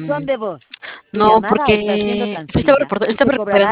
buzón de voz. Tu No, llamada está siendo porque estaba transferida y se recuperando cobrará